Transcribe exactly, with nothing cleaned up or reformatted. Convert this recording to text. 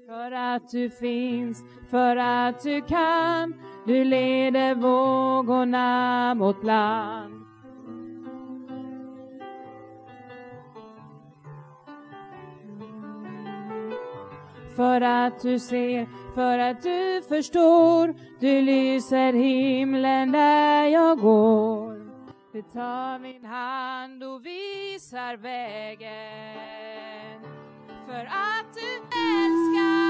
För att du finns, för att du kan, du leder vågorna mot land. För att du ser, för att du förstår, du lyser himlen där jag går. Du tar min hand och visar vägen, för att du älskar.